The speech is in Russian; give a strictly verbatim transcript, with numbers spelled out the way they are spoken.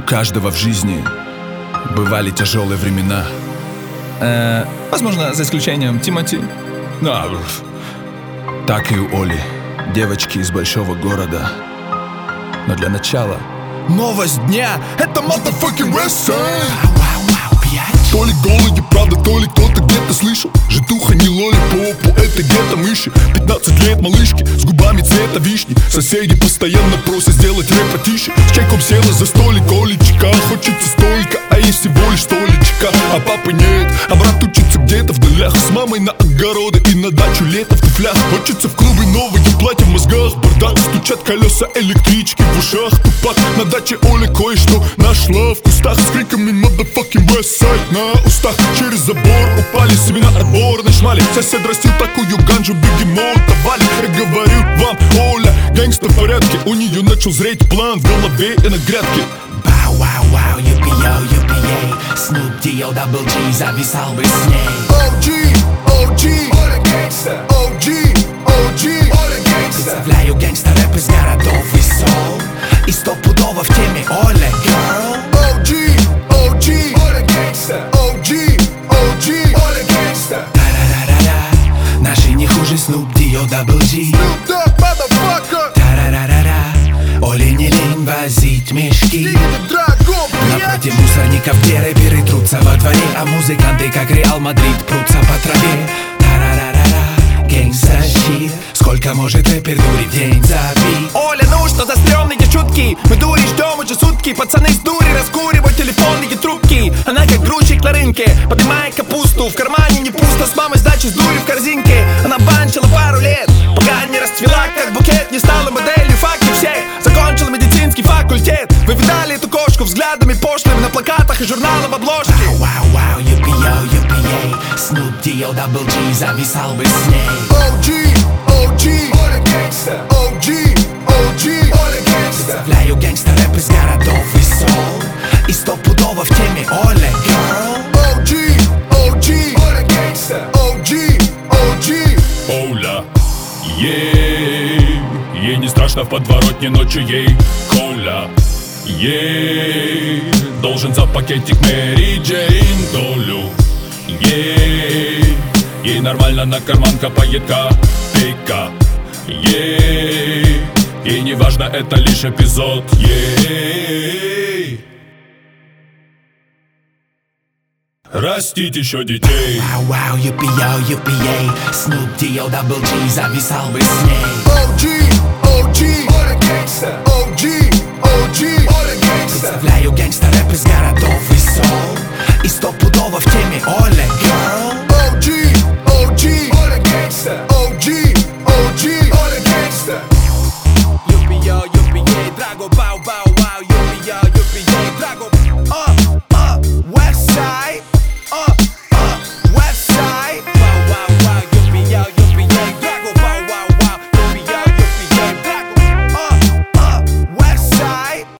каждого в жизни бывали тяжелые времена. э, Возможно, за исключением Тимати. Да, так и у Оли, девочки из большого города. Но для начала новость дня — это motherfucking Westside. То ли голоде, правда, то ли кто-то где-то слышал. Житуха не лолипопу, это где-то мыши. Пятнадцать лет малышки с губами цвета вишни. Соседи постоянно просят сделать рэп потише. С чайком села за столик, Олечка. Хочется столько, а есть всего лишь столечка. А папы нет, а брат учится где-то в долях. С мамой на огороды и на дачу лето в туфлях. Хочется в клубы новые платья в мозгах. Бардак, стучат колеса электрички в ушах. Тупак, на даче Оля кое-что нашла в кустах. С криками motherfucking Westside на устах. Через забор упали семена отборной шмали. Сосед растил такую ганджу, бегемота вали. Я говорю вам, Оля, гангста в порядке. У нее начал зреть план в голове и на грядке. Бау-вау-вау, юпи-йо, юпи-ей. Snoop D-O Double G зависал бы с ней. о джи, о джи, Оля гангста. о джи, о джи, Оля гангста. Представляю гангста-рэп из городов и сол. И стопудово в теме Оля, girl. о джи, о джи, Оля гангста. о джи, о джи, Оля гангста. Та-ра-ра-ра-ра. Наши не хуже Snoop D-O Double G. Snoop Dogg, motherfucker. Та-ра-ра-ра-ра. Оле не лень возить мешки. Напротив мусорников, где рэперы трутся во дворе, а музыканты, как Реал Мадрид, прутся по траве. Та-ра-ра-ра-ра, гангста-щит. Сколько может рэпер дури в день забить? Оля, ну что за стрёмные шутки? Мы дури ждем уже сутки. Пацаны с дури раскуривают телефонные трубки. Она как грузчик на рынке, поднимает капусту. В кармане не пусто, с мамой сдачи с дури в корзинке. Она банчила пару лет, пока не расцвела как букет. Не стала моделью, факты все. Закончила медицинский факультет. Вы видали эту кошку взглядами пошлыми на плакатах и журналах в обложке? Вау-вау, юпи-йо, юпи-ей. Snoop D-O Double G зависал бы с ней. о джи, о джи, Оля гангста. о джи, о джи, Оля гангста. Представляю гангста-рэп из городов и сол. И стопудово в теме Оля, girl. о джи, о джи, Оля гангста. о джи, о джи. Оля, ей, ей не страшно в подворотне ночью, ей Коля, ей должен за пакетик Мэри Джейн долю. Ей, ей нормально на карман капает копейка. Ей, ей не важно, это лишь эпизод. Ей, растить еще детей. Вау-вау, юпи-йо, юпи-ей. Snoop D-O Double G зависал бы с ней. о джи, о джи, Оля гангста. о джи, о джи, Оля гангста. Представляю гангста-рэп из городов и сол. И стопудово в теме Оля, girl. о джи, о джи, Оля гангста. о джи, о джи, Оля гангста. Юпи-йо, юпи-ей, Драго Бау.